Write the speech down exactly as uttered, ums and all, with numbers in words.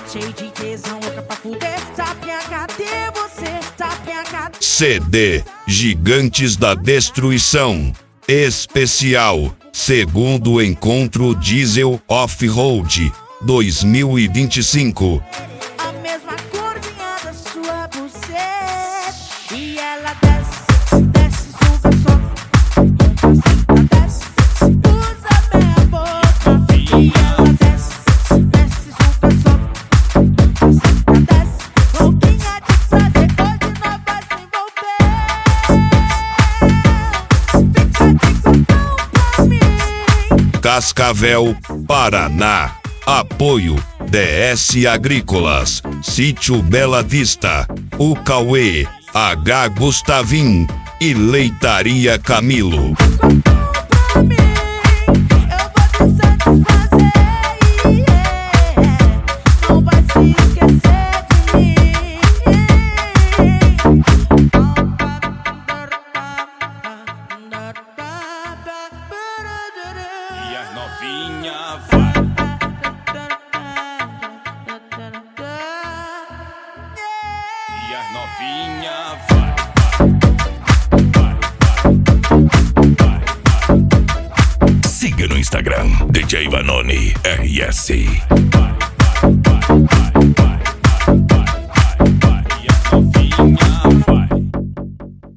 cheio de tesão, louca pra fuder. Sapinha, cadê você? Sapinha, cadê? C D Gigantes da Destruição Especial Segundo Encontro Diesel Off-Road dois mil e vinte e cinco. A mesma corzinha da sua buceta. E ela desce, desce, suga só. Um passinho, desce, usa bem a boca. E ela desce, desce, suga só. Um passinho, desce, louquinha de fazer. Hoje nós vai se envolver. Fica de cotão pra mim. Cascavel, Paraná. Apoio D S Agrícolas, Sítio Bela Vista, O Cauê, H Gustavim e Leitaria Camilo. Pra mim, eu vou te satisfazer. Não vai se esquecer de mim. E as novinha vai. E as novinha vai. Siga no Instagram D J Vanoni R S. E as novinha vai.